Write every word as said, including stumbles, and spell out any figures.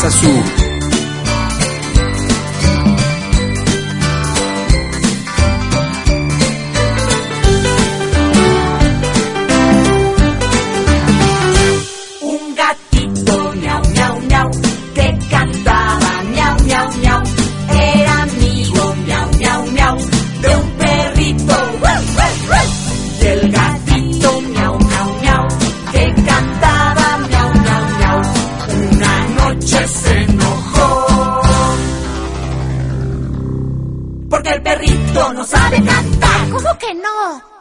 Costa Sur. Un gatito miau, miau, miau, que cantaba miau, miau, miau, era amigo miau, miau, miau, de un perrito. ¡Ruff, ruff, ruff! Y el gatito miau, miau, miau, que cantaba miau, miau, miau, una noche se enojó porque el perrito no sabe cantar. ¿Cómo que no?